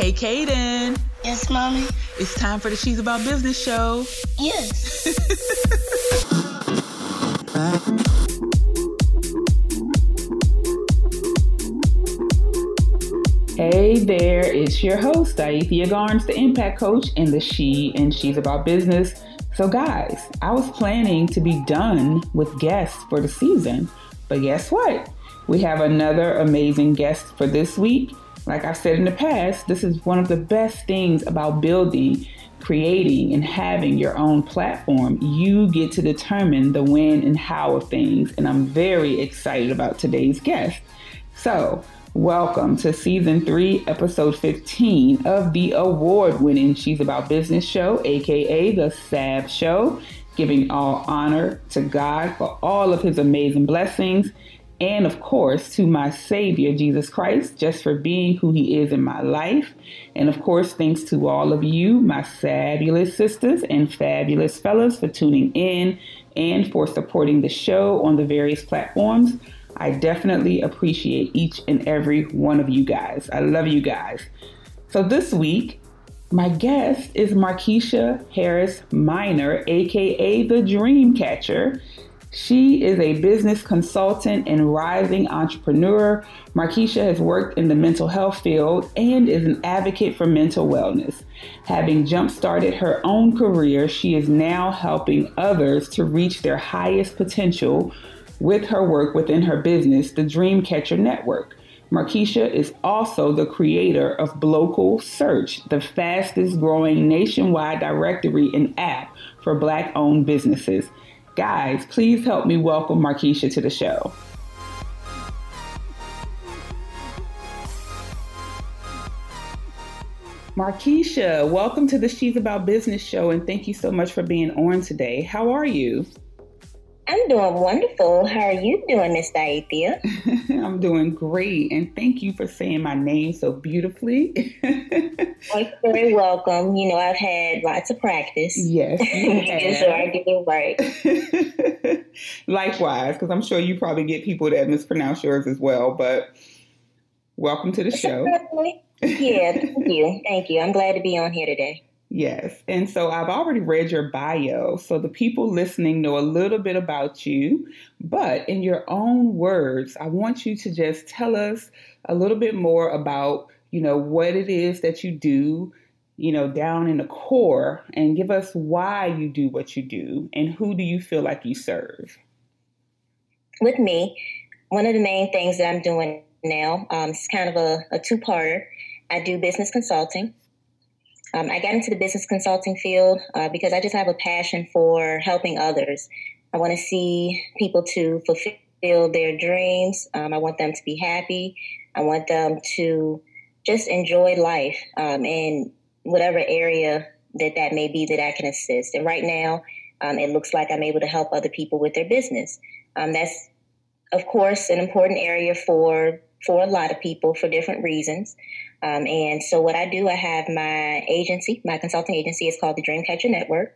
Hey, Kaden. Yes, Mommy? It's time for the She's About Business show. Yes. Hey there, it's your host, Aethia Garnes, the Impact Coach in the She and She's About Business. So guys, I was planning to be done with guests for the season, but guess what? We have another amazing guest for this week. Like I've said in the past, this is one of the best things about building, creating, and having your own platform. You get to determine the when and how of things, and I'm very excited about today's guest. So, welcome to Season 3, Episode 15 of the award-winning She's About Business show, aka the SAB show, giving all honor to God for all of his amazing blessings, and of course to my Savior, Jesus Christ, just for being who he is in my life. And of course, thanks to all of you, my fabulous sisters and fabulous fellas, for tuning in and for supporting the show on the various platforms. I definitely appreciate each and every one of you guys. I love you guys. So this week, my guest is Markeisha Harris Minor, aka the Dream Catcher. She is a business consultant and rising entrepreneur. Markeisha has worked in the mental health field and is an advocate for mental wellness. Having jump-started her own career, she is now helping others to reach their highest potential with her work within her business, the Dream Catcher Network. Markeisha is also the creator of Blocal Search, the fastest growing nationwide directory and app for Black-owned businesses. Guys, please help me welcome Markeisha to the show. Markeisha, welcome to the She's About Business show, and thank you so much for being on today. How are you? I'm doing wonderful. How are you doing, Miss Aethia? I'm doing great, and thank you for saying my name so beautifully. You're very welcome. You know, I've had lots of practice. Yes, you have. So I get it right. Likewise, because I'm sure you probably get people that mispronounce yours as well, but welcome to the show. Yeah, thank you. Thank you. I'm glad to be on here today. Yes. And so I've already read your bio, so the people listening know a little bit about you. But in your own words, I want you to just tell us a little bit more about, what it is that you do, down in the core, and give us why you do what you do and who do you feel like you serve. With me, one of the main things that I'm doing now is kind of a two-parter. I do business consulting. I got into the business consulting field because I just have a passion for helping others. I want to see people to fulfill their dreams. I want them to be happy. I want them to just enjoy life in whatever area that may be that I can assist. And right now, it looks like I'm able to help other people with their business. That's, of course, an important area for a lot of people for different reasons. And so what I do, I have my agency, my consulting agency is called the Dream Catcher Network.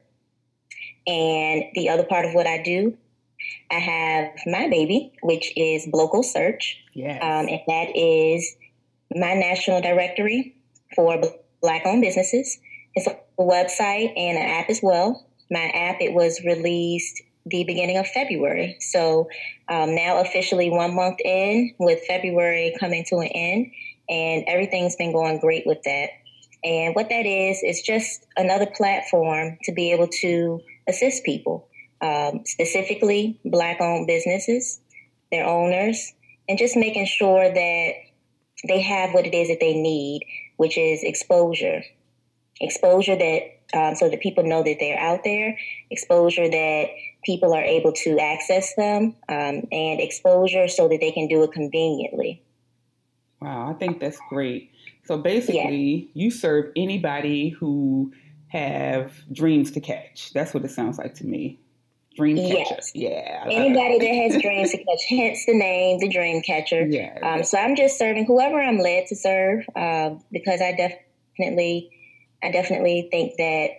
And the other part of what I do, I have my baby, which is Blocal Search. Yes. And that is my national directory for Black-owned businesses. It's a website and an app as well. My app, it was released the beginning of February. So now officially 1 month in, with February coming to an end, and everything's been going great with that. And what that is just another platform to be able to assist people, specifically Black-owned businesses, their owners, and just making sure that they have what it is that they need, which is exposure. Exposure that so that people know that they're out there, exposure that people are able to access them, and exposure so that they can do it conveniently. Wow, I think that's great. So basically, You serve anybody who have dreams to catch. That's what it sounds like to me. Dream catcher. Yes. Yeah. Anybody that has dreams to catch, hence the name, the Dream Catcher. Yeah. So I'm just serving whoever I'm led to serve, because I definitely think that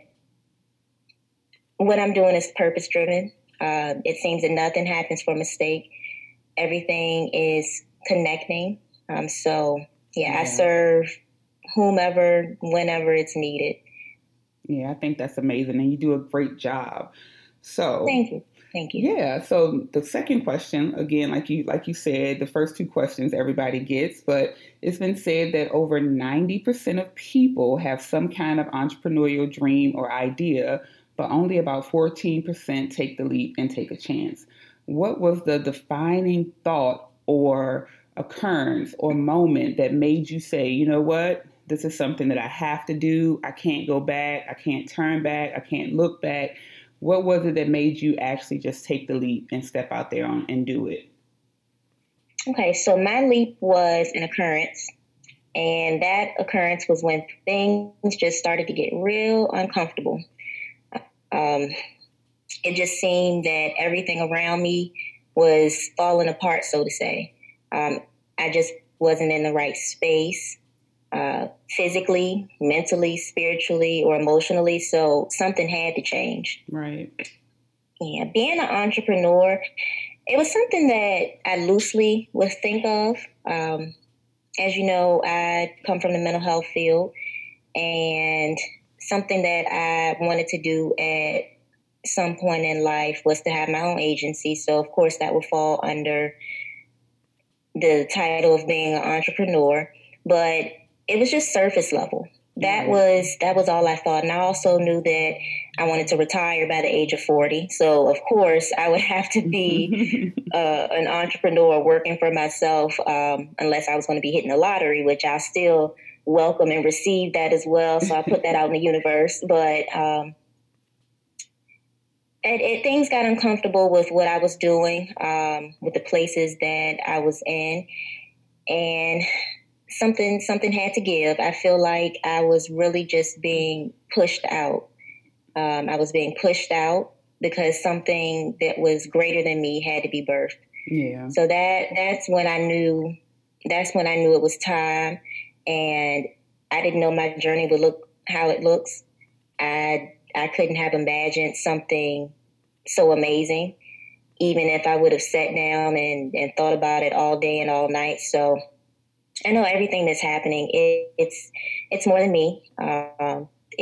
what I'm doing is purpose driven. It seems that nothing happens for mistake. Everything is connecting. I serve whomever, whenever it's needed. Yeah, I think that's amazing. And you do a great job. So thank you. Yeah. So the second question, again, like you said, the first two questions everybody gets, but it's been said that over 90% of people have some kind of entrepreneurial dream or idea, but only about 14% take the leap and take a chance. What was the defining thought or occurrence or moment that made you say, you know what? This is something that I have to do. I can't go back. I can't turn back. I can't look back. What was it that made you actually just take the leap and step out there and do it? Okay, so my leap was an occurrence. And that occurrence was when things just started to get real uncomfortable. It just seemed that everything around me was falling apart, so to say. I just wasn't in the right space, physically, mentally, spiritually, or emotionally. So something had to change. Right. Yeah, being an entrepreneur, it was something that I loosely would think of. As you know, I come from the mental health field, and something that I wanted to do at some point in life was to have my own agency. So, of course, that would fall under the title of being an entrepreneur. But it was just surface level. That was all I thought. And I also knew that I wanted to retire by the age of 40. So, of course, I would have to be an entrepreneur working for myself, unless I was going to be hitting the lottery, which I still welcome and receive that as well. So I put that out in the universe. But things got uncomfortable with what I was doing, with the places that I was in. And something had to give. I feel like I was really just being pushed out. I was being pushed out because something that was greater than me had to be birthed. Yeah. So that's when I knew it was time, and I didn't know my journey would look how it looks. I couldn't have imagined something so amazing, even if I would have sat down and thought about it all day and all night. So I know everything that's happening, it's more than me. I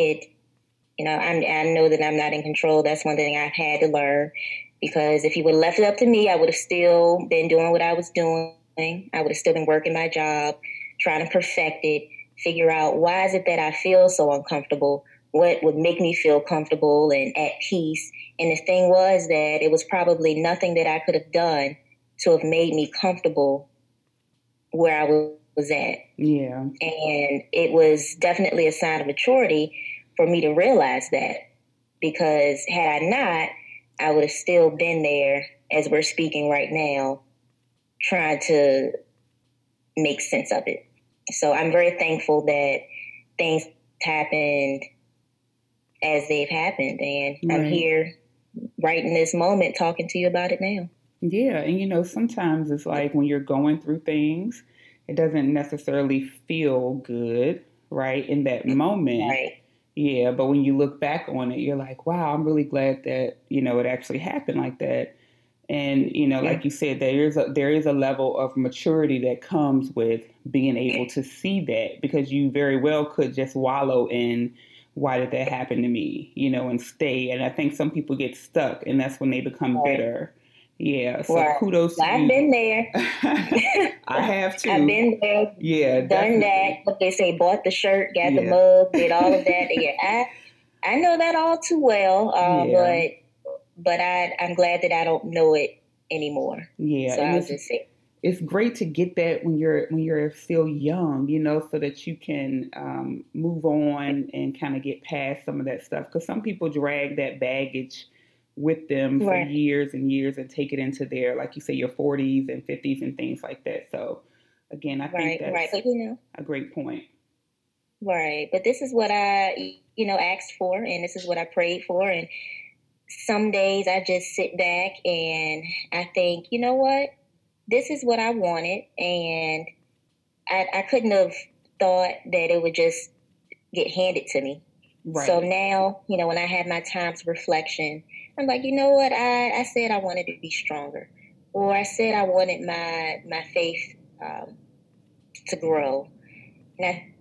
know that I'm not in control. That's one thing I've had to learn, because if you would have left it up to me, I would have still been doing what I was doing. I would have still been working my job, trying to perfect it, figure out why is it that I feel so uncomfortable? What would make me feel comfortable and at peace? And the thing was that it was probably nothing that I could have done to have made me comfortable where I was at. Yeah. And it was definitely a sign of maturity for me to realize that, because had I not, I would have still been there as we're speaking right now, trying to make sense of it. So I'm very thankful that things happened as they've happened, and I'm here right in this moment talking to you about it now. Yeah, and sometimes it's like when you're going through things, it doesn't necessarily feel good, right, in that moment. Right. Yeah, but when you look back on it, you're like, wow, I'm really glad that, it actually happened like that. And, like you said, there is a level of maturity that comes with being able to see that, because you very well could just wallow in, why did that happen to me, and stay. And I think some people get stuck, and that's when they become bitter. Yeah, so kudos to you. I've been there. I have too. I've been there. Yeah, done definitely. that. What they say, bought the shirt, got the mug, did all of that. Yeah, I know that all too well. But I'm glad that I don't know it anymore. Yeah, so I'll just say it's great to get that when you're still young, so that you can move on and kind of get past some of that stuff. Because some people drag that baggage with them for years and years and take it into their, like you say, your 40s and 50s and things like that. So again, I think that's but, a great point. Right. But this is what I, asked for, and this is what I prayed for. And some days I just sit back and I think, you know what? This is what I wanted. And I couldn't have thought that it would just get handed to me. Right. So now, when I have my times of reflection, I'm like, you know what? I said I wanted to be stronger, or I said I wanted my faith to grow. And I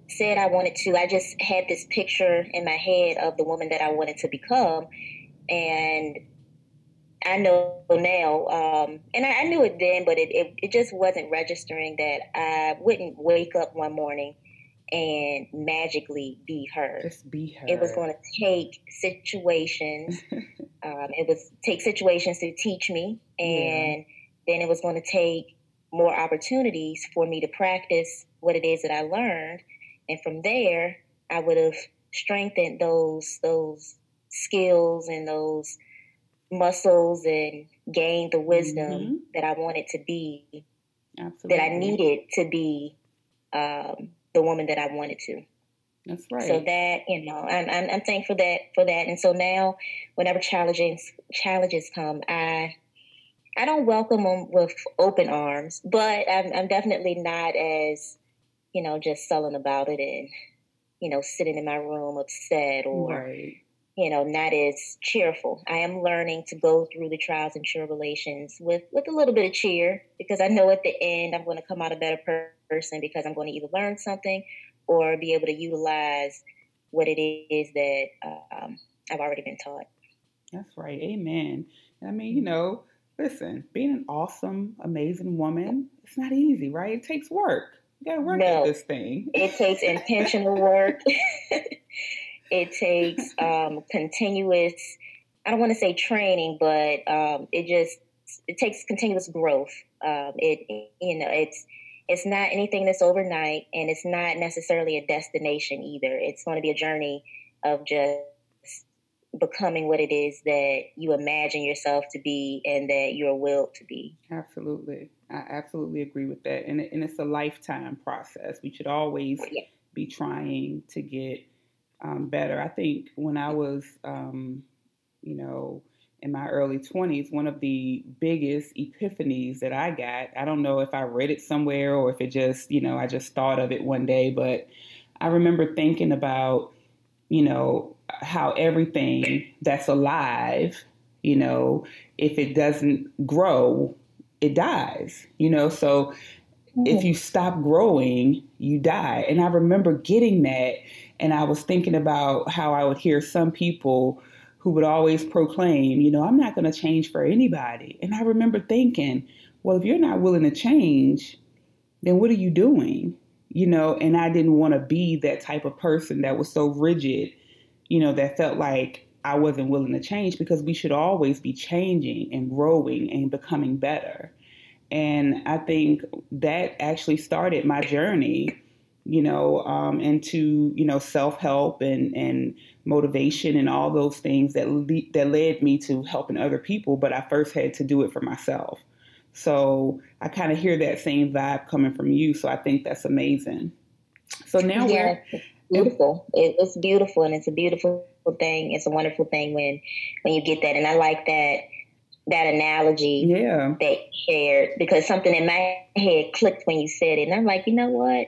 said I wanted to, I just had this picture in my head of the woman that I wanted to become. And I know now, and I knew it then, but it just wasn't registering that I wouldn't wake up one morning and magically be her. Just be her. It was going to take situations. It was take situations to teach me, and then it was going to take more opportunities for me to practice what it is that I learned, and from there, I would have strengthened those skills and those muscles and gained the wisdom that I wanted to be, that I needed to be the woman that I wanted to. That's right. So that, I'm thankful for that. And so now, whenever challenges come, I don't welcome them with open arms, but I'm definitely not as, just sullen about it and, sitting in my room upset or, not as cheerful. I am learning to go through the trials and tribulations with a little bit of cheer, because I know at the end I'm going to come out a better person, because I'm going to either learn something or be able to utilize what it is that I've already been taught. That's right. Amen. I mean, listen, being an awesome, amazing woman, it's not easy, right? It takes work. You got to work at this thing. It takes intentional work. It takes continuous, I don't want to say training, but it takes continuous growth. It's not anything that's overnight, and it's not necessarily a destination either. It's going to be a journey of just becoming what it is that you imagine yourself to be and that you're willed to be. Absolutely. I absolutely agree with that. And it's a lifetime process. We should always be trying to get better. I think when I was, in my early 20s, one of the biggest epiphanies that I got, I don't know if I read it somewhere or if it just, I just thought of it one day, but I remember thinking about, how everything that's alive, if it doesn't grow, it dies, so if you stop growing, you die. And I remember getting that. And I was thinking about how I would hear some people who would always proclaim, I'm not going to change for anybody. And I remember thinking, well, if you're not willing to change, then what are you doing? And I didn't want to be that type of person that was so rigid, that felt like I wasn't willing to change, because we should always be changing and growing and becoming better. And I think that actually started my journey, into, self-help and motivation and all those things that led me to helping other people. But I first had to do it for myself. So I kind of hear that same vibe coming from you. So I think that's amazing. So now it's beautiful. It's beautiful, and it's a beautiful thing. It's a wonderful thing when you get that. And I like that analogy that you shared, because something in my head clicked when you said it. And I'm like, you know what?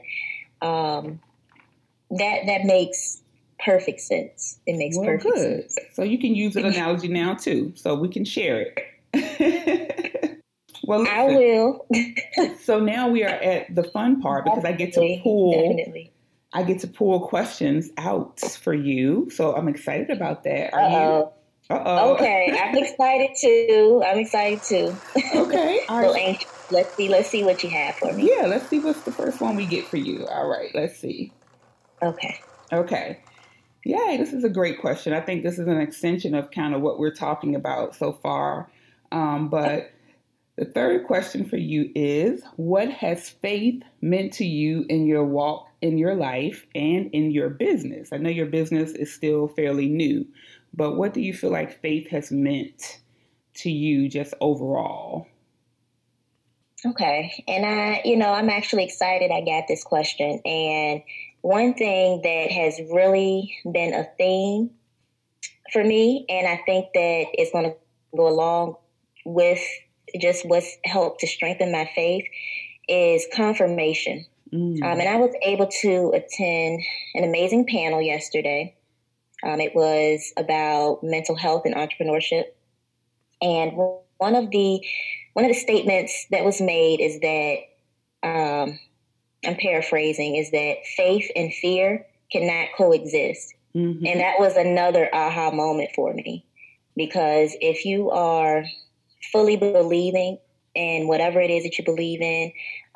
That makes perfect sense. It makes perfect sense. So you can use an analogy now too, so we can share it. Well, listen, I will. So now we are at the fun part, because I get to pull questions out for you. So I'm excited about that. Are you? Uh-oh. Okay, I'm excited too. Okay. All right. So anxious. Let's see what you have for me. Yeah, let's see what's the first one we get for you. All right, let's see. Okay. Yay, this is a great question. I think this is an extension of kind of what we're talking about so far. But the third question for you is, what has faith meant to you in your walk in your life and in your business? I know your business is still fairly new, but what do you feel like faith has meant to you just overall? Okay. And I'm actually excited I got this question. And one thing that has really been a theme for me, and I think that it's going to go along with just what's helped to strengthen my faith, is confirmation. And I was able to attend an amazing panel yesterday. It was about mental health and entrepreneurship. And one of the statements that was made is that I'm paraphrasing, is that faith and fear cannot coexist. Mm-hmm. And that was another aha moment for me, because if you are fully believing in whatever it is that you believe in,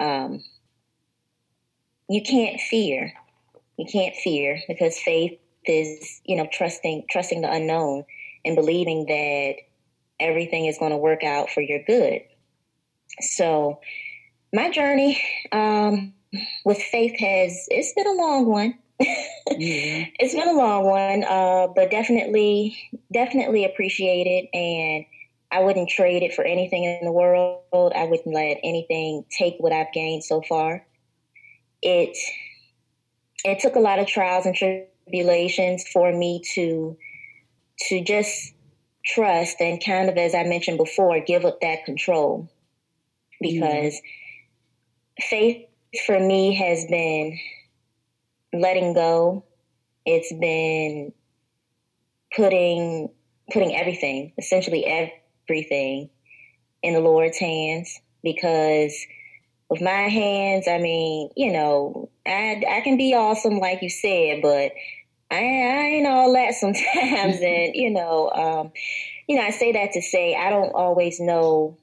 you can't fear. You can't fear, because faith is, trusting the unknown and believing that everything is going to work out for your good. So my journey with faith it's been a long one. Yeah. It's been a long one, but definitely appreciate it. And I wouldn't trade it for anything in the world. I wouldn't let anything take what I've gained so far. It took a lot of trials and tribulations for me to just trust and, kind of, as I mentioned before, give up that control. Because faith for me has been letting go. It's been putting everything, essentially everything, in the Lord's hands. Because with my hands, I mean, I can be awesome, like you said, but I ain't all that sometimes. And, I say that to say I don't always know.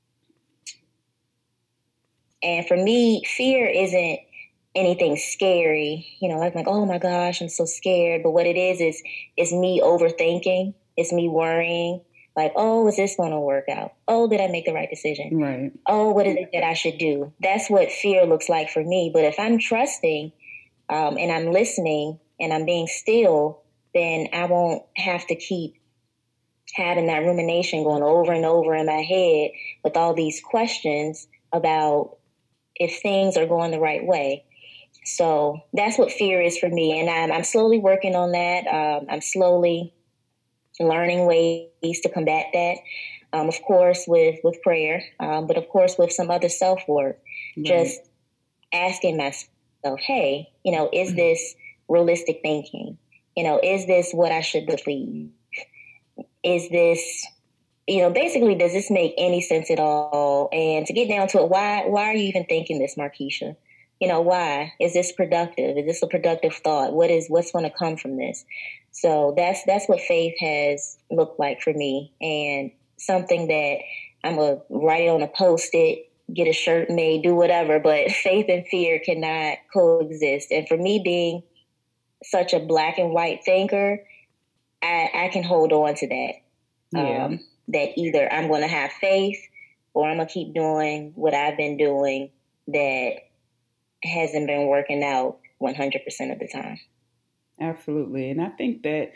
And for me, fear isn't anything scary. I'm like, oh my gosh, I'm so scared. But what it is me overthinking. It's me worrying. Like, oh, is this going to work out? Oh, did I make the right decision? Right. Oh, what is it that I should do? That's what fear looks like for me. But if I'm trusting and I'm listening and I'm being still, then I won't have to keep having that rumination going over and over in my head with all these questions about if things are going the right way. So that's what fear is for me. And I'm slowly working on that. I'm slowly learning ways to combat that. Of course, with prayer, but of course with some other self-work. Right. Just asking myself, hey, is this realistic thinking? Is this what I should believe? Is this, basically, does this make any sense at all? And to get down to it, why are you even thinking this, Markeisha? Why? Is this productive? Is this a productive thought? What's going to come from this? So that's what faith has looked like for me, and something that I'm going to write it on a Post-it, get a shirt made, do whatever, but faith and fear cannot coexist. And for me, being such a black and white thinker, I can hold on to that. Yeah. That either I'm going to have faith or I'm going to keep doing what I've been doing that hasn't been working out 100% of the time. Absolutely. And I think that,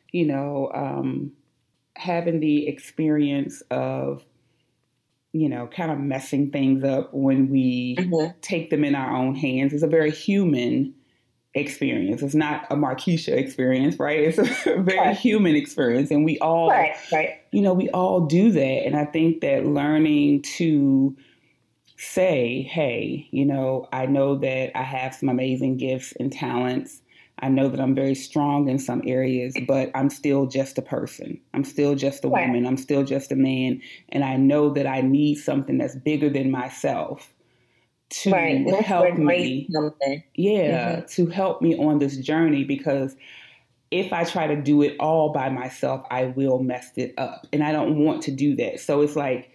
having the experience of, kind of messing things up when we take them in our own hands is a very human experience. It's not a Markeisha experience, right? It's a very human experience. And we all, we all do that. And I think that learning to say, hey, I know that I have some amazing gifts and talents. I know that I'm very strong in some areas, but I'm still just a person. I'm still just a woman. I'm still just a man. And I know that I need something that's bigger than myself to help me. To help me on this journey, because if I try to do it all by myself, I will mess it up. And I don't want to do that. So it's like,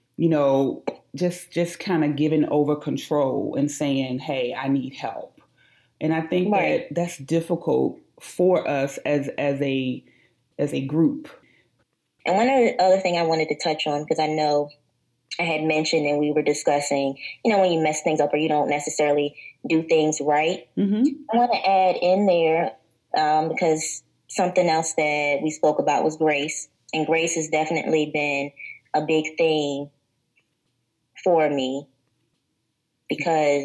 just kind of giving over control and saying, hey, I need help. And I think that that's difficult for us as a group. And one other thing I wanted to touch on, because I know I had mentioned and we were discussing, when you mess things up or you don't necessarily do things right. Mm-hmm. I want to add in there, because something else that we spoke about was grace. And grace has definitely been a big thing for me, because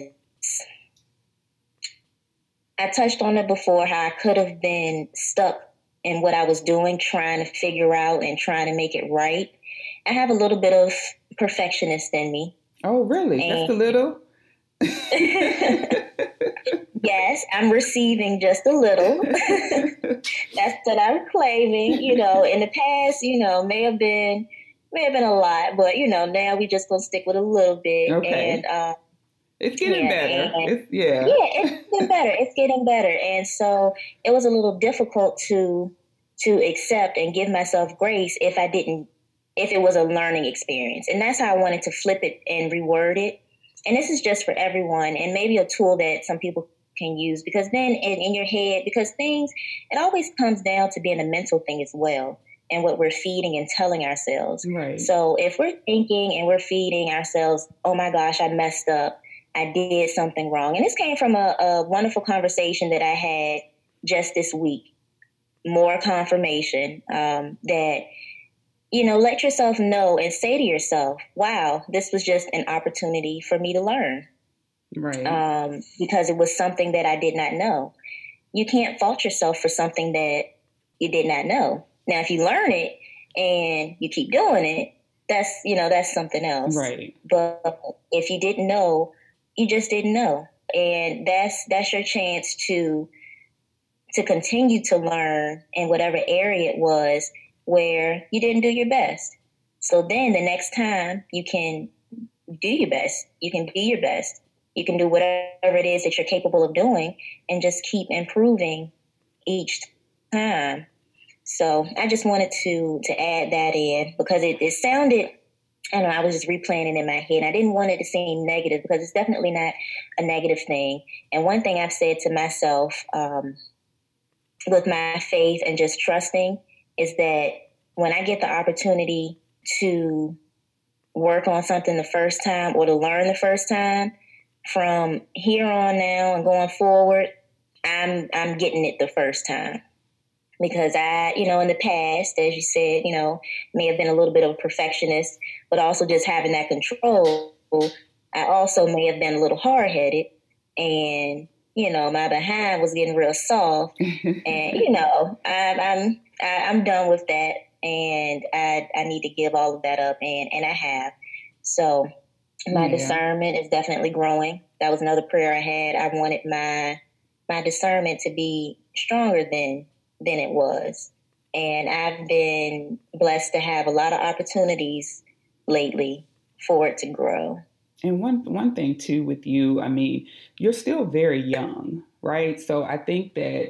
I touched on it before, how I could have been stuck in what I was doing, trying to figure out and trying to make it right. I have a little bit of perfectionist in me. Oh, really? Just a little? Yes, I'm receiving just a little. That's what I'm claiming. In the past, may have been a lot, but now we just gonna stick with a little bit. Okay. And It's getting better. Yeah, it's getting better. It's getting better. And so it was a little difficult to accept and give myself grace if it was a learning experience. And that's how I wanted to flip it and reword it. And this is just for everyone, and maybe a tool that some people can use, because then in your head, because it always comes down to being a mental thing as well, and what we're feeding and telling ourselves. Right. So if we're thinking and we're feeding ourselves, oh my gosh, I messed up, I did something wrong. And this came from a wonderful conversation that I had just this week. More confirmation that, let yourself know and say to yourself, wow, this was just an opportunity for me to learn. Right. Because it was something that I did not know. You can't fault yourself for something that you did not know. Now, if you learn it and you keep doing it, that's something else. Right. But if you didn't know, you just didn't know. And that's your chance to continue to learn in whatever area it was where you didn't do your best. So then the next time you can do your best. You can be your best. You can do whatever it is that you're capable of doing and just keep improving each time. So I just wanted to add that in, because it sounded, I don't know, I was just replaying it in my head. I didn't want it to seem negative, because it's definitely not a negative thing. And one thing I've said to myself with my faith and just trusting is that when I get the opportunity to work on something the first time, or to learn the first time, from here on now and going forward, I'm getting it the first time. Because I, in the past, as you said, may have been a little bit of a perfectionist, but also just having that control. I also may have been a little hard-headed, and, my behind was getting real soft. And, I'm done with that, and I need to give all of that up, and I have. So my discernment is definitely growing. That was another prayer I had. I wanted my discernment to be stronger than it was. And I've been blessed to have a lot of opportunities lately for it to grow. And one thing too with you, I mean, you're still very young, right? So I think that,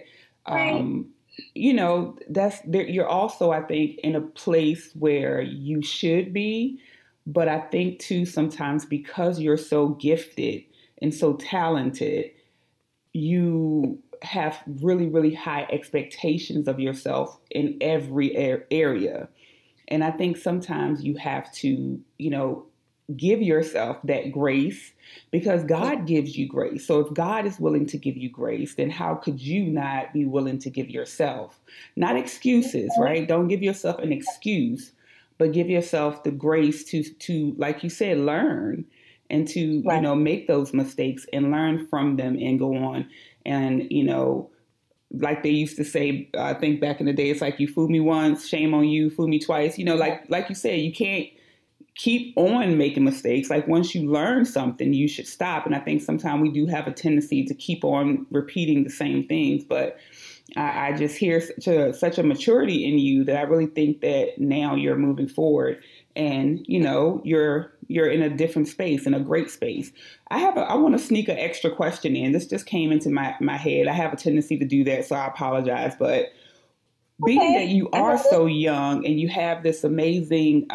you're also, I think, in a place where you should be. But I think too, sometimes because you're so gifted and so talented, you have really, really high expectations of yourself in every area. And I think sometimes you have to, give yourself that grace, because God gives you grace. So if God is willing to give you grace, then how could you not be willing to give yourself? Not excuses, right? Don't give yourself an excuse, but give yourself the grace to, like you said, learn and to, make those mistakes and learn from them and go on. And, like they used to say, I think back in the day, it's like, you fool me once, shame on you, fool me twice. Like you said, you can't keep on making mistakes. Like once you learn something, you should stop. And I think sometimes we do have a tendency to keep on repeating the same things. But I just hear such a maturity in you that I really think that now you're moving forward, and you're in a different space, in a great space. I want to sneak an extra question in. This just came into my head. I have a tendency to do that, so I apologize. But being that you are so young and you have this amazing,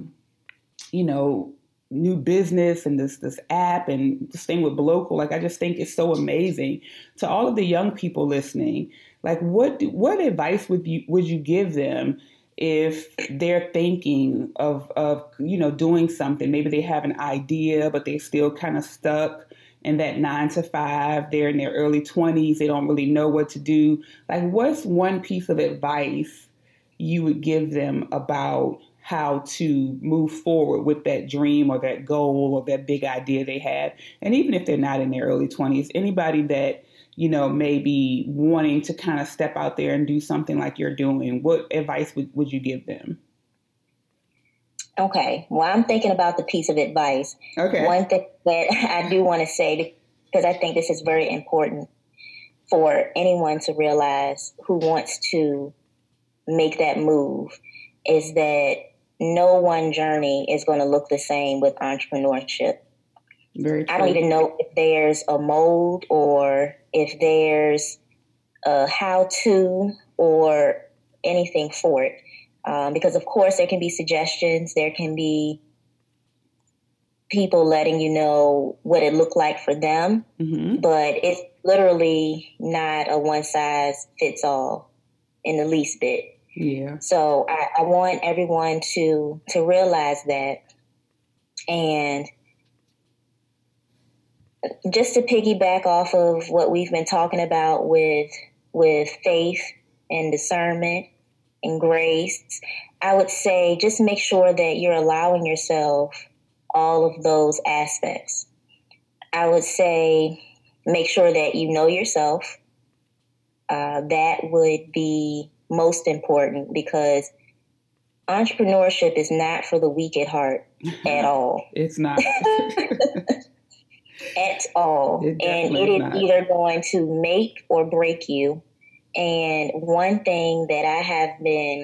new business and this app and this thing with Blocal, like I just think it's so amazing. To all of the young people listening, like what advice would you give them if they're thinking of doing something? Maybe they have an idea, but they're still kind of stuck in that 9 to 5. They're in their early 20s. They don't really know what to do. Like, what's one piece of advice you would give them about how to move forward with that dream or that goal or that big idea they have? And even if they're not in their early 20s, anybody that, may be wanting to kind of step out there and do something like you're doing, what advice would you give them? Okay. Well, I'm thinking about the piece of advice. Okay. One thing that I do want to say, because I think this is very important for anyone to realize who wants to make that move, is that no one journey is going to look the same with entrepreneurship. Very true. I don't even know if there's a mold or if there's a how-to or anything for it. Because, of course, there can be suggestions. There can be people letting you know what it looked like for them. Mm-hmm. But it's literally not a one-size-fits-all in the least bit. Yeah. So I want everyone to realize that. And just to piggyback off of what we've been talking about with faith and discernment and grace, I would say just make sure that you're allowing yourself all of those aspects. I would say make sure that you know yourself. That would be most important, because entrepreneurship is not for the weak at heart at all. It's not. At all. And it is either going to make or break you. And one thing that I have been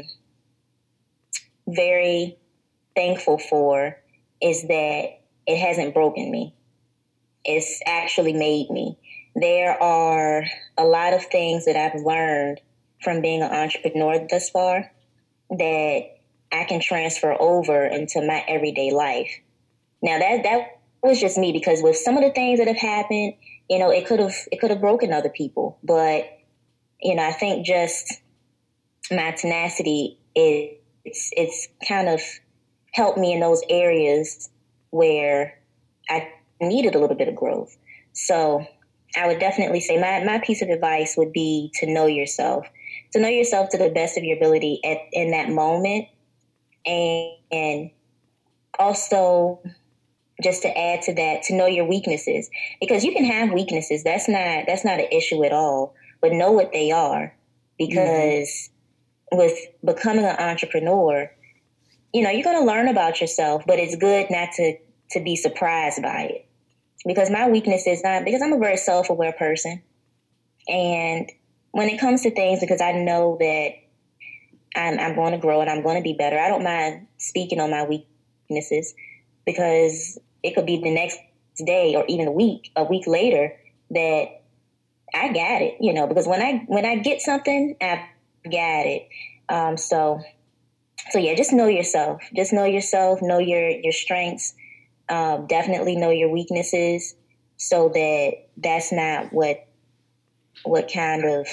very thankful for is that it hasn't broken me. It's actually made me. There are a lot of things that I've learned from being an entrepreneur thus far that I can transfer over into my everyday life. Now that was just me, because with some of the things that have happened, it could have broken other people. But, I think just my tenacity, it's kind of helped me in those areas where I needed a little bit of growth. So I would definitely say my piece of advice would be to know yourself to the best of your ability in that moment. And also, just to add to that, to know your weaknesses, because you can have weaknesses. That's not an issue at all, but know what they are, because with becoming an entrepreneur, you're going to learn about yourself, but it's good not to be surprised by it. Because my weakness is not, because I'm a very self-aware person. And when it comes to things, because I know that I'm going to grow and I'm going to be better, I don't mind speaking on my weaknesses, because it could be the next day or even a week later that I got it, because when I get something, I got it. So yeah, just know yourself. Just know yourself, know your strengths, definitely know your weaknesses, so that that's not what kind of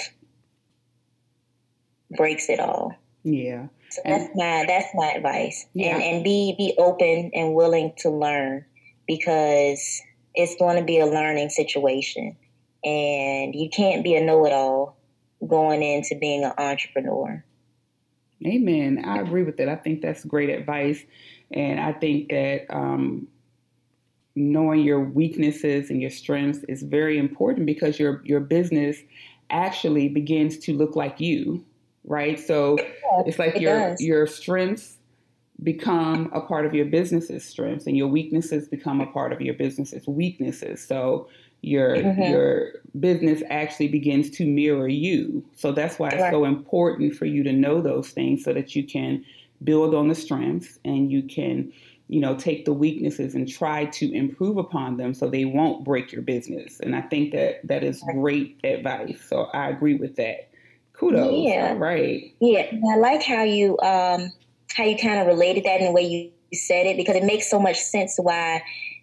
breaks it all. Yeah. So that's my advice. Yeah. And be open and willing to learn, because it's going to be a learning situation, and you can't be a know-it-all going into being an entrepreneur. Amen. I agree with that. I think that's great advice. And I think that knowing your weaknesses and your strengths is very important, because your business actually begins to look like you, right? So it's like your strengths become a part of your business's strengths, and your weaknesses become a part of your business's weaknesses. So your business actually begins to mirror you. So that's why it's so important for you to know those things, so that you can build on the strengths, and you can, take the weaknesses and try to improve upon them so they won't break your business. And I think that is great advice. So I agree with that. Kudos. Yeah. All right. Yeah. I like how you kind of related that in the way you said it, because it makes so much sense why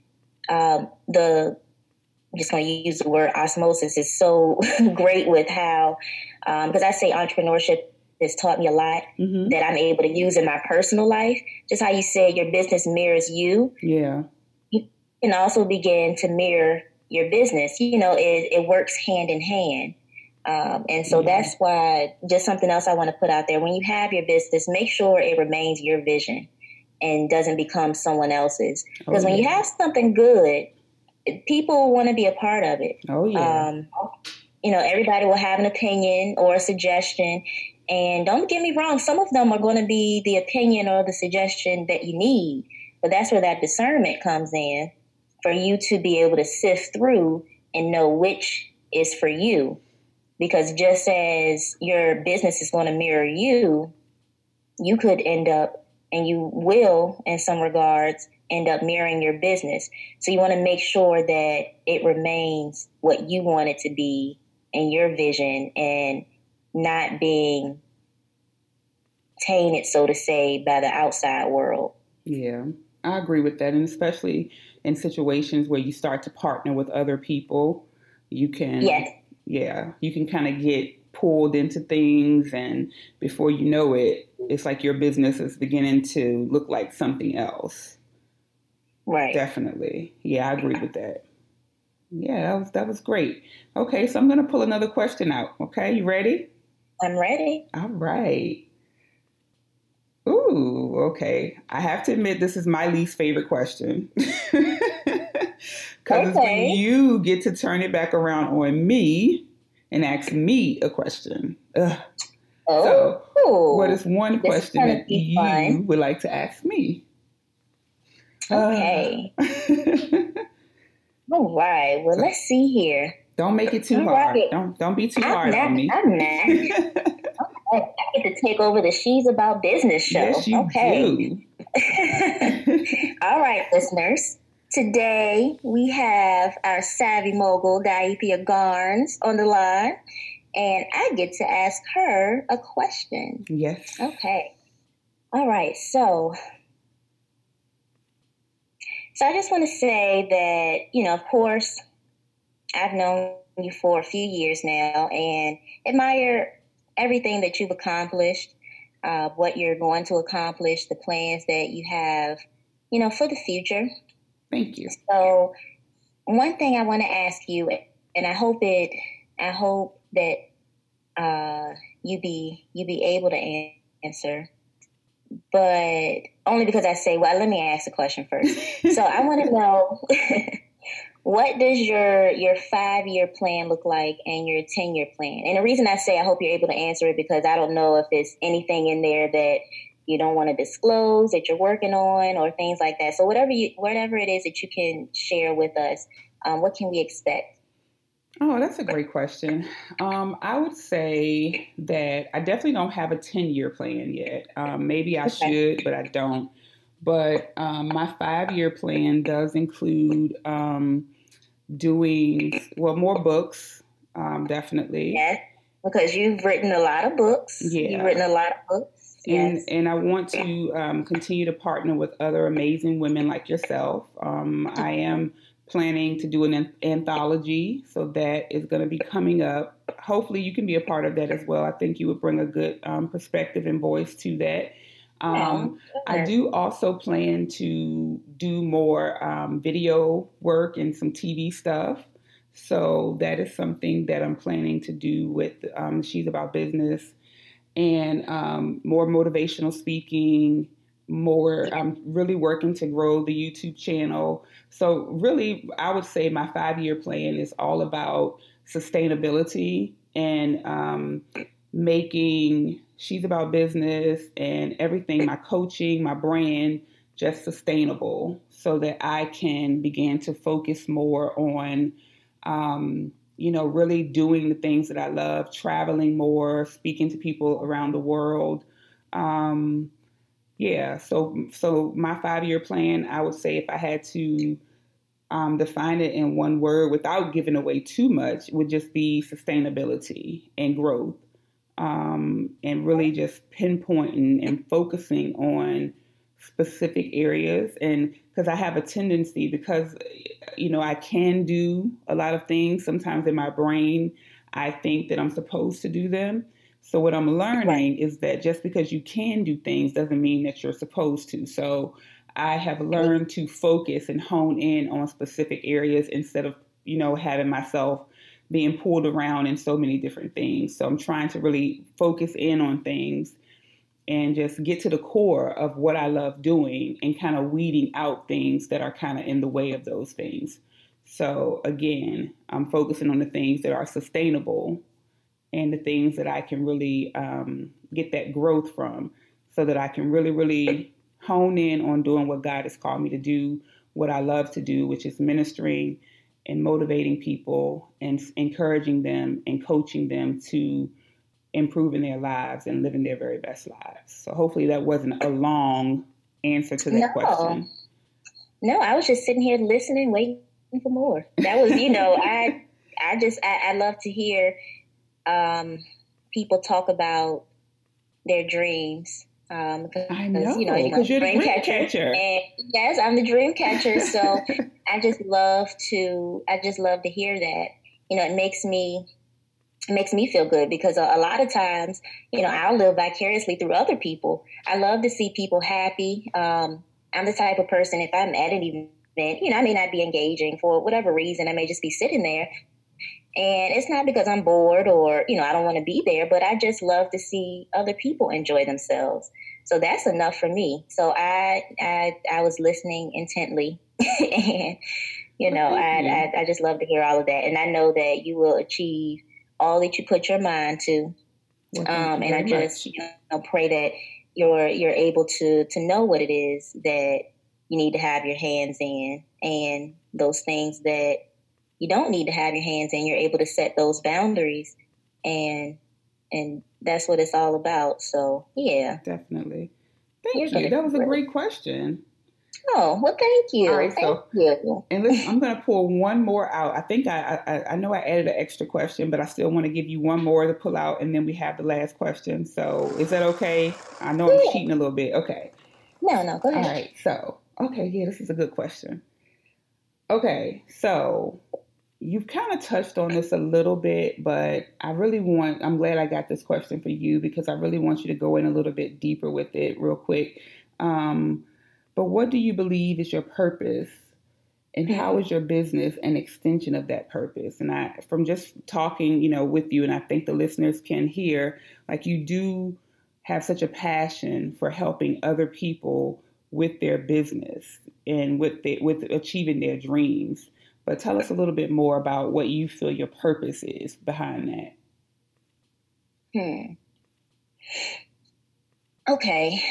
I'm just going to use the word osmosis is so great with how, because I say entrepreneurship has taught me a lot that I'm able to use in my personal life. Just how you said your business mirrors you. Yeah. You can also begin to mirror your business. It works hand in hand. And so that's why, just something else I want to put out there, when you have your business, make sure it remains your vision and doesn't become someone else's. Because when you have something good, people want to be a part of it. Oh, yeah. Everybody will have an opinion or a suggestion. And don't get me wrong, some of them are going to be the opinion or the suggestion that you need. But that's where that discernment comes in, for you to be able to sift through and know which is for you. Because just as your business is going to mirror you, you could end up, and you will in some regards, end up mirroring your business. So you want to make sure that it remains what you want it to be in your vision and not being tainted, so to say, by the outside world. Yeah, I agree with that. And especially in situations where you start to partner with other people, you can, you can kind of get pulled into things. And before you know it, it's like your business is beginning to look like something else. Right. Definitely. Yeah, I agree with that. Yeah, that was great. Okay, so I'm going to pull another question out. Okay, you ready? I'm ready. All right. Ooh, okay. I have to admit, this is my least favorite question. Because it's when you get to turn it back around on me and ask me a question. Ugh. So, what is one question that you would like to ask me? Okay. All right. Well, let's see here. Don't make it too hard. Don't be too hard on me. I'm not. I get to take over the She's About Business show. Yes, you do. All right, listeners. Today, we have our savvy mogul, Diethia Garnes, on the line, and I get to ask her a question. Yes. Okay. All right. So I just want to say that, of course, I've known you for a few years now and admire everything that you've accomplished, what you're going to accomplish, the plans that you have, for the future. Thank you. So one thing I want to ask you, and I hope that you be able to answer, but only because I say, well, let me ask the question first. So I want to know, what does your 5-year plan look like and your 10-year plan? And the reason I say I hope you're able to answer it because I don't know if there's anything in there that you don't want to disclose that you're working on or things like that. So whatever it is that you can share with us, what can we expect? Oh, that's a great question. I would say that I definitely don't have a 10-year plan yet. Maybe I should, but I don't. But my 5-year plan does include doing, more books, definitely. Yes, because you've written a lot of books. Yeah. You've written a lot of books. Yes. And I want to continue to partner with other amazing women like yourself. I am planning to do an anthology, so that is going to be coming up. Hopefully you can be a part of that as well. I think you would bring a good perspective and voice to that. I do also plan to do more video work and some TV stuff. So that is something that I'm planning to do with She's About Business, and more motivational speaking, I'm really working to grow the YouTube channel. So really, I would say my 5-year plan is all about sustainability and making She's About Business and everything, my coaching, my brand, just sustainable so that I can begin to focus more on, really doing the things that I love, traveling more, speaking to people around the world. So my 5-year plan, I would say if I had to define it in one word without giving away too much, would just be sustainability and growth. And really just pinpointing and focusing on specific areas. And because I have a tendency, because, I can do a lot of things, sometimes in my brain, I think that I'm supposed to do them. So what I'm learning is that just because you can do things doesn't mean that you're supposed to. So I have learned to focus and hone in on specific areas instead of, having myself being pulled around in so many different things. So I'm trying to really focus in on things and just get to the core of what I love doing and kind of weeding out things that are kind of in the way of those things. So again, I'm focusing on the things that are sustainable and the things that I can really get that growth from so that I can really, really hone in on doing what God has called me to do, what I love to do, which is ministering and motivating people and encouraging them and coaching them to improve in their lives and living their very best lives. So hopefully that wasn't a long answer to that question. No, I was just sitting here listening, waiting for more. That was, I love to hear people talk about their dreams. I know, because you're the dream catcher. And yes, I'm the dream catcher. So I just love to hear that. It makes me feel good because a lot of times, I'll live vicariously through other people. I love to see people happy. I'm the type of person, if I'm at an event, I may not be engaging for whatever reason. I may just be sitting there. And it's not because I'm bored or, I don't want to be there, but I just love to see other people enjoy themselves. So that's enough for me. So I was listening intently and, I just love to hear all of that. And I know that you will achieve all that you put your mind to. And I just pray that you're able to know what it is that you need to have your hands in, and those things that you don't need to have your hands in, you're able to set those boundaries, and that's what it's all about. So yeah, definitely. Thank you. That was a great question. Oh, well, thank you. All right, thank you. And listen, I'm going to pull one more out. I think I know I added an extra question, but I still want to give you one more to pull out, and then we have the last question. So is that okay? I know I'm cheating a little bit. Okay. No, go ahead. All right. So, this is a good question. Okay, so you've kind of touched on this a little bit, but I'm glad I got this question for you because I really want you to go in a little bit deeper with it real quick. But what do you believe is your purpose, and how is your business an extension of that purpose? And from just talking, with you, and I think the listeners can hear, like, you do have such a passion for helping other people with their business and with achieving their dreams. But tell us a little bit more about what you feel your purpose is behind that. Okay.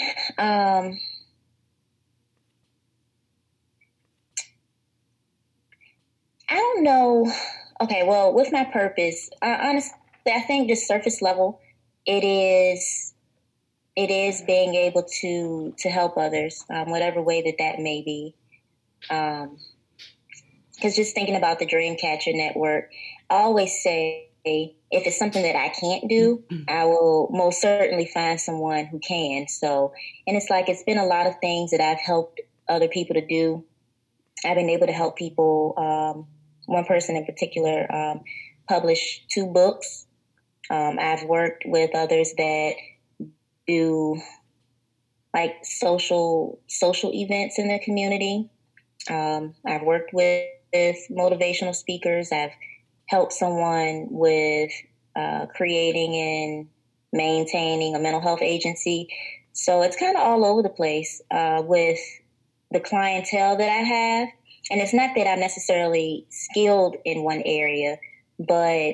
I don't know. Okay, well, with my purpose, honestly, I think just surface level, it is being able to help others, whatever way that may be. Because just thinking about the Dreamcatcher Network, I always say, if it's something that I can't do, I will most certainly find someone who can. So, and it's been a lot of things that I've helped other people to do. I've been able to help people. One person in particular published 2 books. I've worked with others that do like social events in the community. I've worked with motivational speakers. I've helped someone with creating and maintaining a mental health agency. So it's kind of all over the place with the clientele that I have. And it's not that I'm necessarily skilled in one area, but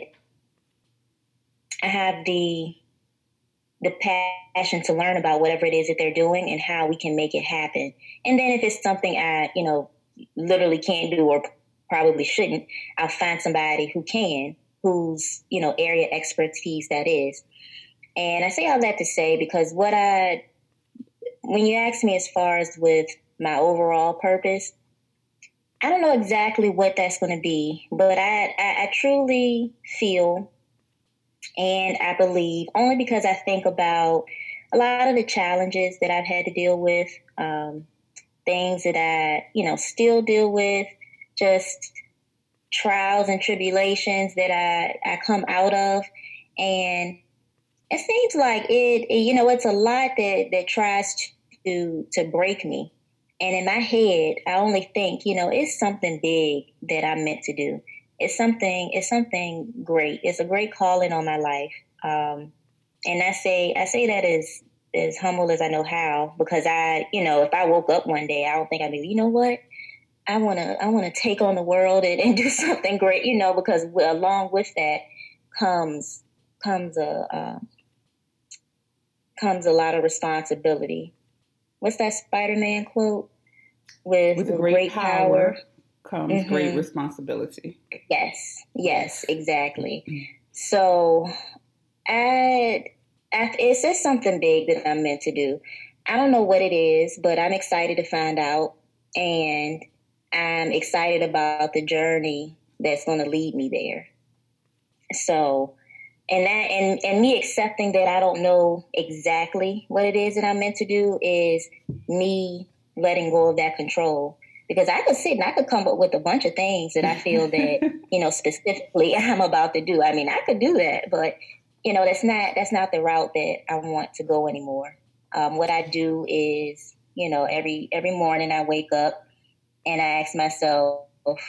I have the passion to learn about whatever it is that they're doing and how we can make it happen. And then if it's something I, literally can't do or probably shouldn't, I'll find somebody who can, whose, area expertise that is. And I say all that to say, because when you ask me as far as with my overall purpose, I don't know exactly what that's going to be, but I truly feel, and I believe, only because I think about a lot of the challenges that I've had to deal with, things that I, still deal with, just trials and tribulations that I come out of. And it seems like it's a lot that tries to break me. And in my head, I only think, it's something big that I'm meant to do. It's something great. It's a great calling on my life. And I say that as humble as I know how, because if I woke up one day, I don't think I'd be, you know what? I want to take on the world and do something great, because along with that comes a lot of responsibility. What's that Spider-Man quote? With great power comes great responsibility. Yes, exactly. So it's just something big that I'm meant to do. I don't know what it is, but I'm excited to find out. And I'm excited about the journey that's going to lead me there. So, and me accepting that I don't know exactly what it is that I'm meant to do is me letting go of that control. Because I could sit and I could come up with a bunch of things that I feel that, specifically I'm about to do. I mean, I could do that, but, that's not the route that I want to go anymore. What I do is, every morning I wake up and I ask myself,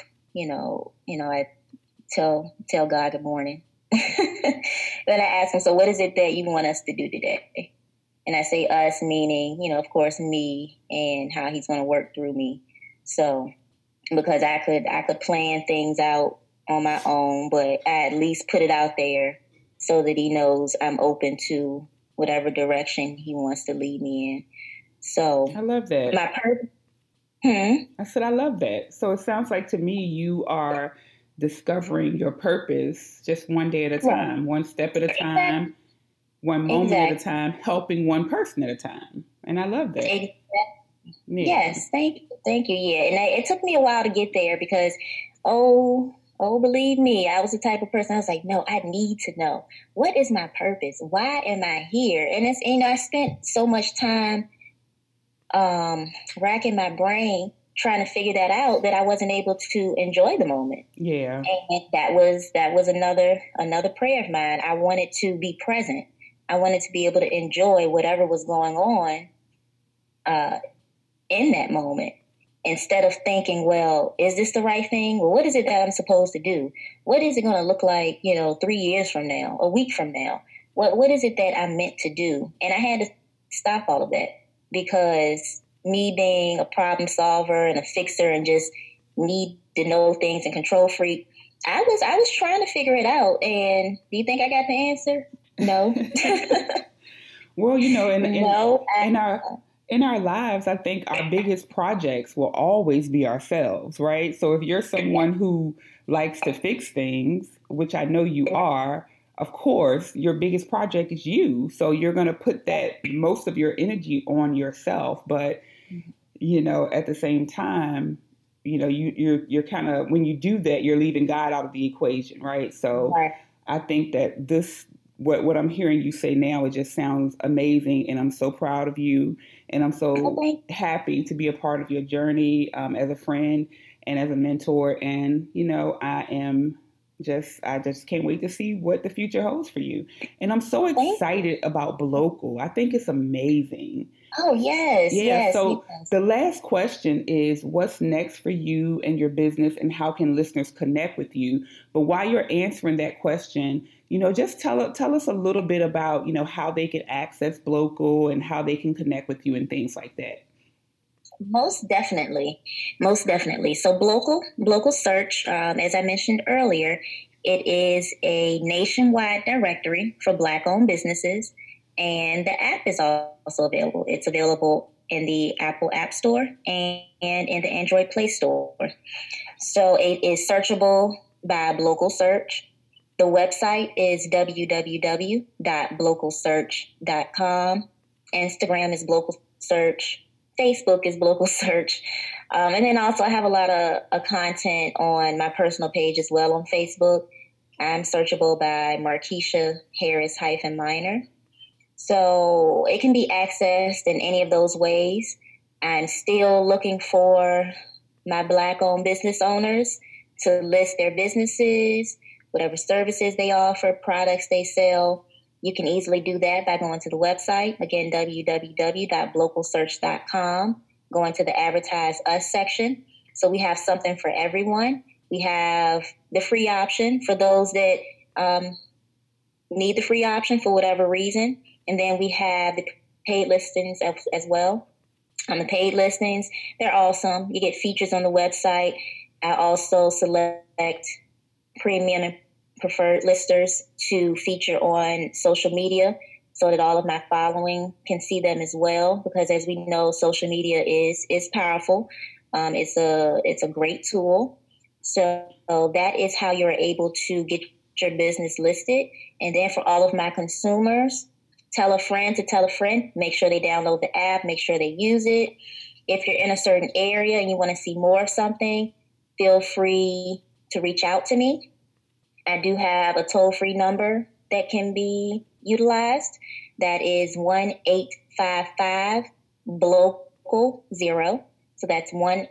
I tell God good morning. Then I ask him, so what is it that you want us to do today? And I say us, meaning, of course, me and how he's going to work through me. So, because I could plan things out on my own, but I at least put it out there so that he knows I'm open to whatever direction he wants to lead me in. So I love that. My purpose. I said, I love that. So it sounds like to me you are discovering your purpose just one day at a time, one step at a time, one moment at a time, helping one person at a time. And I love that. Exactly. Yeah. Yes, thank you. Yeah, and it took me a while to get there because, believe me, I was the type of person, I was like, no, I need to know. What is my purpose? Why am I here? And it's, I spent so much time racking my brain trying to figure that out that I wasn't able to enjoy the moment. Yeah. And that was another prayer of mine. I wanted to be present. I wanted to be able to enjoy whatever was going on in that moment, instead of thinking, well, is this the right thing? Well, what is it that I'm supposed to do? What is it going to look like, 3 years from now, a week from now? What is it that I'm meant to do? And I had to stop all of that because me being a problem solver and a fixer and just need to know things and control freak, I was trying to figure it out. And do you think I got the answer? No. Well, in our lives, I think our biggest projects will always be ourselves, right? So if you're someone who likes to fix things, which I know you are, of course, your biggest project is you. So you're going to put that most of your energy on yourself. But, at the same time, you're kind of, when you do that, you're leaving God out of the equation, right? So I think that what I'm hearing you say now, it just sounds amazing. And I'm so proud of you. And I'm so happy to be a part of your journey as a friend and as a mentor. And, I just can't wait to see what the future holds for you. And I'm so excited about Blocal. I think it's amazing. Oh, yes. Yeah. Yes, so the last question is, what's next for you and your business, and how can listeners connect with you? But while you're answering that question, just tell us a little bit about, how they can access Blocal and how they can connect with you and things like that. Most definitely. So Blocal Search, as I mentioned earlier, it is a nationwide directory for Black-owned businesses, and the app is also available. It's available in the Apple App Store and in the Android Play Store. So it is searchable by Blocal Search. The website is www.blocalsearch.com. Instagram is Blocal Search. Facebook is Blocal Search. And then also I have a lot of content on my personal page as well on Facebook. I'm searchable by Markeisha Harris-Minor. So it can be accessed in any of those ways. I'm still looking for my Black-owned business owners to list their businesses, whatever services they offer, products they sell. You can easily do that by going to the website, again, www.blocalsearch.com, going to the Advertise Us section. So we have something for everyone. We have the free option for those that need the free option for whatever reason. And then we have the paid listings as well. On the paid listings, they're awesome. You get features on the website. I also select premium and preferred listers to feature on social media so that all of my following can see them as well. Because as we know, social media is powerful. It's a great tool. So that is how you're able to get your business listed. And then for all of my consumers, tell a friend to tell a friend, make sure they download the app, make sure they use it. if you're in a certain area and you want to see more of something, feel free to reach out to me. I do have a toll-free number that can be utilized. That is 1-855-BLOCAL-0. So that's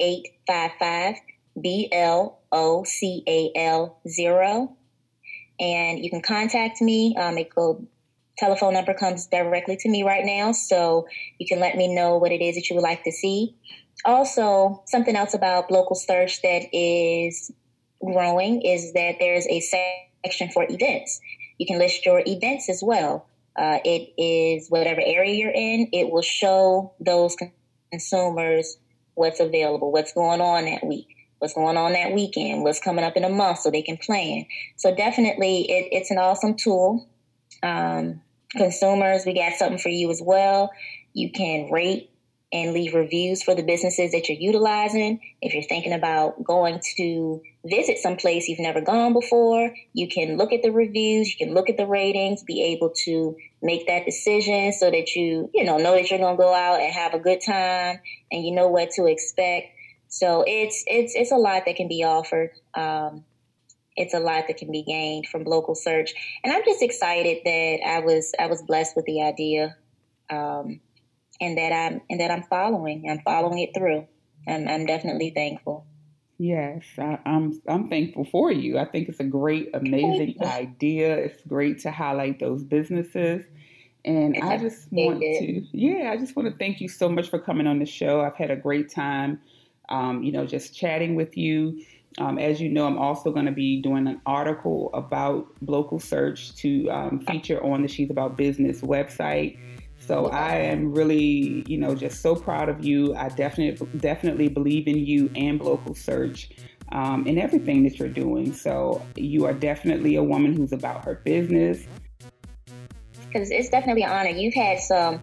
1-855-BLOCAL-0. And you can contact me. Telephone number comes directly to me right now, so you can let me know what it is that you would like to see. Also, something else about Local Search that is growing is that there's a section for events. You can list your events as well. It is whatever area you're in, it will show those consumers what's available, what's going on that week, what's going on that weekend, what's coming up in a month so they can plan. So definitely it's an awesome tool. Consumers, we got something for you as well. You can rate and leave reviews for the businesses that you're utilizing. If you're thinking about going to visit someplace you've never gone before, you can look at the reviews, you can look at the ratings, be able to make that decision so that you know that you're going to go out and have a good time and you know what to expect. So it's a lot that can be offered. It's a lot that can be gained from Local Search. And I'm just excited that I was blessed with the idea, and that I'm following it through. I'm definitely thankful. Yes, I'm thankful for you. I think it's a great, amazing idea. It's great to highlight those businesses. And I just want to thank you so much for coming on the show. I've had a great time, just chatting with you. As you know, I'm also going to be doing an article about Local Search to feature on the She's About Business website. So I am really, just so proud of you. I definitely believe in you and Local Search and everything that you're doing. So you are definitely a woman who's about her business. Because it's definitely an honor. You've had some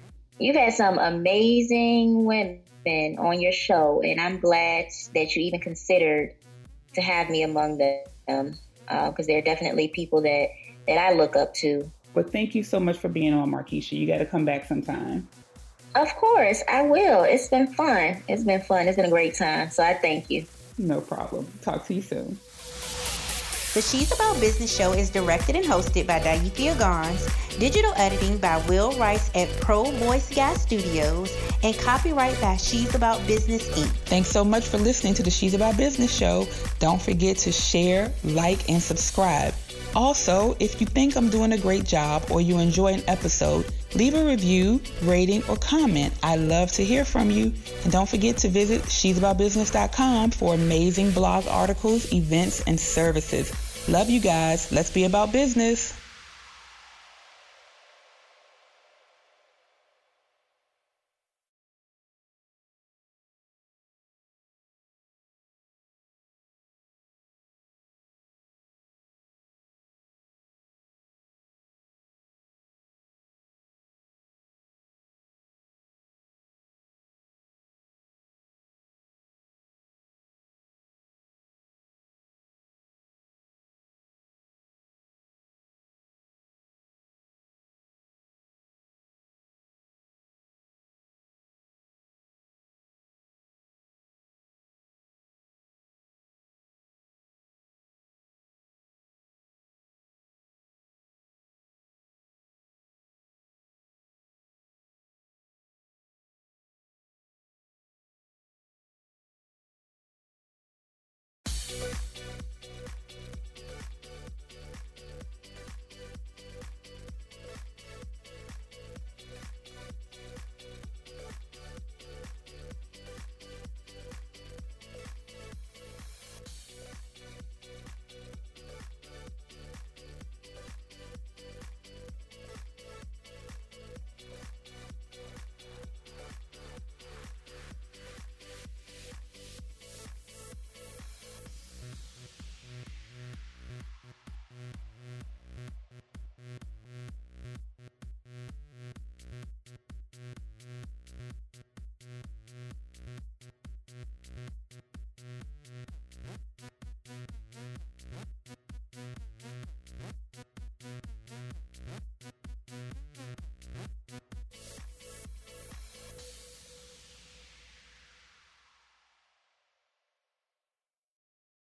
amazing women on your show, and I'm glad that you even considered to have me among them, because they're definitely people that I look up to. Well, thank you so much for being on, Markeisha. You got to come back sometime. Of course, I will. It's been fun. It's been a great time. So I thank you. No problem. Talk to you soon. The She's About Business show is directed and hosted by Daithia Garnes, digital editing by Will Rice at Pro Boy Sky Studios, and copyright by She's About Business, Inc. Thanks so much for listening to the She's About Business show. Don't forget to share, like, and subscribe. Also, if you think I'm doing a great job or you enjoy an episode, leave a review, rating, or comment. I love to hear from you. And don't forget to visit she'saboutbusiness.com for amazing blog articles, events, and services. Love you guys. Let's be about business.